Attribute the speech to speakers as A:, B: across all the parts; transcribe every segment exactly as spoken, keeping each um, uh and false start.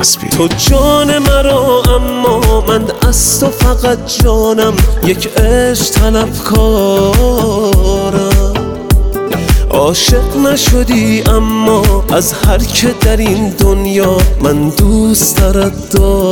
A: نسبی.
B: تو جان مرا اما من از تو فقط جانم، یک عشق طلبکارم. عاشق نشدی اما از هر که در این دنیا من دوست دارد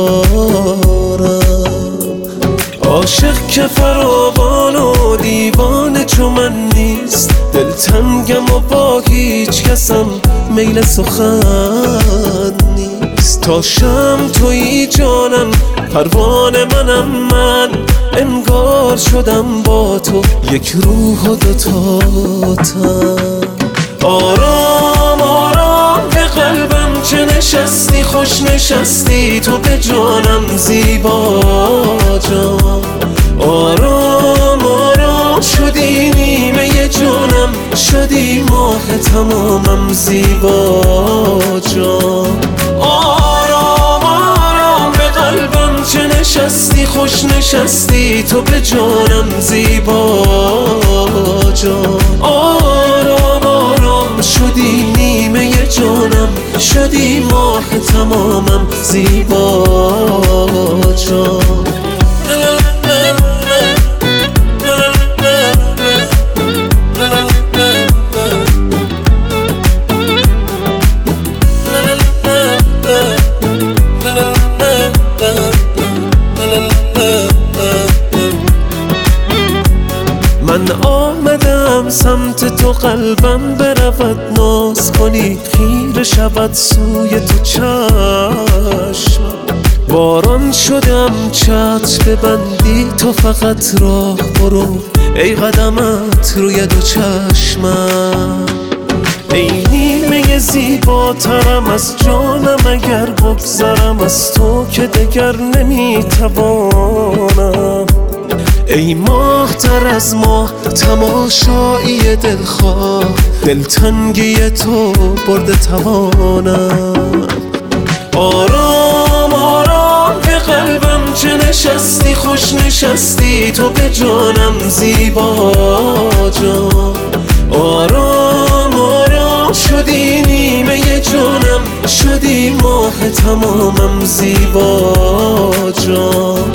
B: دارم. عاشق که فراوان و دیوانه چو من نیست، دلتنگم و با هیچ کسم میل سخن نیست. تا شم تویی جانم، پروانه منم من، انگار شدم با تو یک روح و دوتا تن. آرام آرام به قلبم چه نشستی، خوش نشستی تو به جانم زیبا جان. آرام آرام شدی نیمه جانم، شدی ماه تمامم زیبا جان. آرام آرام به قلبم چه نشستی، خوش نشستی تو به جانم زیبا جان. آرام آرام شدی نیمه جانم، شدی ماه تمامم زیبا جان. من آمدم سمت تو، قلبم برود ناز کنی، خیره شود سوی تو چشم. باران شدم چتر ببندی تو فقط راه برو، ای قدمت روی دو چشمم. ای نیمه زیباترم از جانم، اگر بگذرم از تو که دگر نمیتوانم. ای ماه تر از ماه تماشایی دلخواه، دلتنگی تو برده توانم. آرام آرام به قلبم چه نشستی، خوش نشستی تو به جانم زیبا جان. آرام آرام شدی نیمه جانم، شدی ماه تمامم زیبا جان.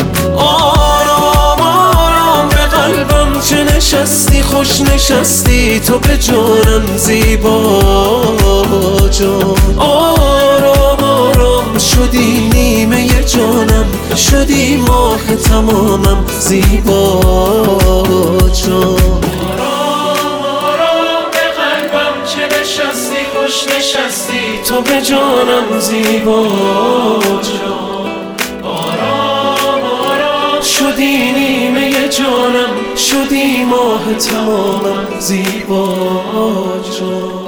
B: چه نشستی، خوش نشستی تو به جانم زیبا جان. آرام آرام شدی نیمه جانم، شدی ماه تمامم زیبا جان.
C: آرام آرام به قلبم چه نشستی، خوش نشستی تو به جانم زیبا جان. آرام آرام شدی نیمه جانم، شدی ماه تمامم زیبا جان.